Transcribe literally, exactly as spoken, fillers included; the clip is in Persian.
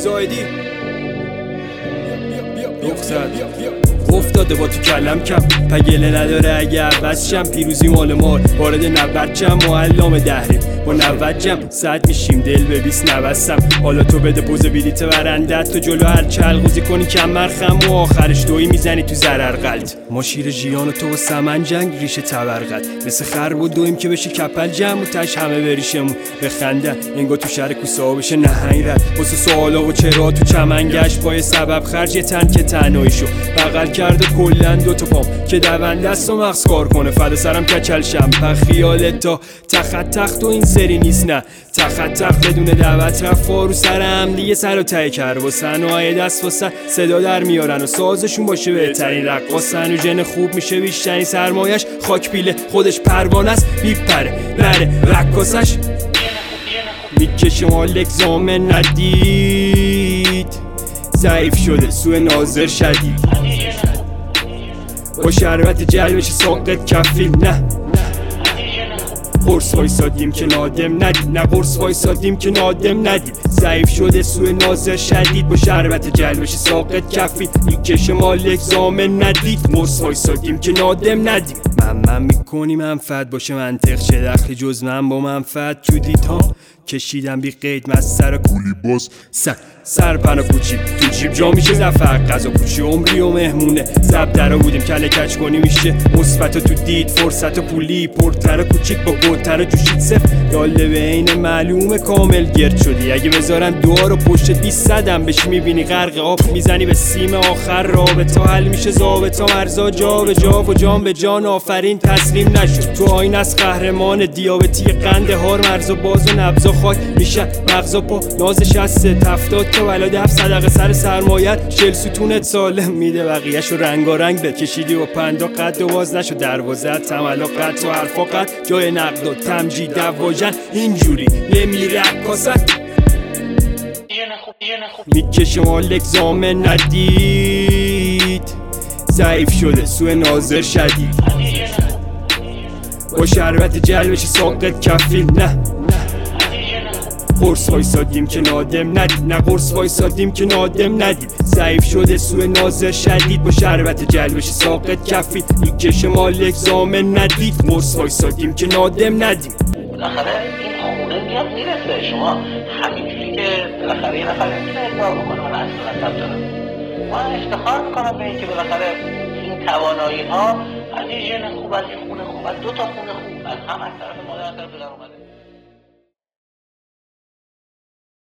زایدی رخصت افتاده با تو کلم کم پگله نداره اگه عوض شم پیروزی مال مار وارد نود جم معلم دهریم با نود جم صد میشیم دل به بیست نوستم حالا تو بده پوز بلیت برندت تو جلو هر چلغوزی کنی کمر خم و آخرش دویی میزنی تو ضرر قلط ما شیر ژیان و تو و سمن جنگ ریشه تبرقد مثل خر بود دویم که بشه کپل جمع و تش همه بریشمون بخندن انگار تو شهر کوسه بشه نهنگ رد واسه سوالا و چرا تو چمن گشت پای سبب خرج تن که تنهایی شو بغل کرده کلن دو تا پام که دوند دست و مغز کار کنه فدا سرم کچل شم په خیالت تا تخت تخت و این سری نیست نه تخت تخت بدون دعوت رفا رو سرم دیگه سر و ته کرد و صنایع دست واسه صدا در میارن و سازشون باشه بهترین رقاصن و جن خوب میشه بیشترین سرمایش خاک پیله خودش پروانه است میپره نره رقاصش میکشه مالک زامن ندید ضعیف شده سوء ناظر شدید با شربت جلبش ساقت کفیل نه قرص وایسادیم که نادم ندید نه قرص وایسادیم که نادم ندید ضعیف شده سوء ناظر شدید با شربت جلبش ساقت کفیل میکش مالک زامن ندید قرص وایسادیم که نادم ندید من من میکنی منفعت باشه منطق چه دخلی جز من با منفعت تو دید ها کشیدم بی قید من سر کولی باز سر سر پناه کوچی تو جیب جا میشه زفر غذا پوچی عمری و مهمونه زب درا بودیم کله کچ کنی میشه مثبت تو دید فرصت و پولی پرتر کوچیک با بوتر جوشید صفر داله به عین معلومه کامل گرد شدی اگه بذارن دعا رو پشت بیست صدم بشی میبینی غرق آب میزنی به سیم آخر رابطه حل میشه ضابطا مرزا جا به جا و جان به جان آفرین تسلیم نشد تو آین از قهرمان دیابتی قند هار مرزا باز و نبزا خاک میشه مغزا پا نازش از سه تفتاد تا ولا دف صدقه سر سرمایت شل ستونت سالم میده بقیهشو رنگارنگ بکشیدی و پندا قد و باز نشو دروازه تملا قد و حرفا قد جای نقد و تمجید واژن اینجوری نمیره کاست میکشه مالک زامن ندید ضعیف شده سوء ناظر شدید با شربت جلبش ساقت کفیل نه قرص وایسادیم که نادم ندید نه قرص وایسادیم که نادم ندید ضعیف شده سوء ناظر شدید با شربت جلبش ساقت کفید میکشه مالک زامن ندید قرص وایسادیم که نادم ندید بالاخره این خونه میاد میرسه شما همینجوری که بالاخره یه نفر میتونه ادعا بکنه من اصلا نصب دارم من افتخار میکنم به اینکه بالاخره این توانایی ها از این ژن خوب از این خونه خوب از دو تا خونه خوب از هم از طرف مادر از طرف پدر اومده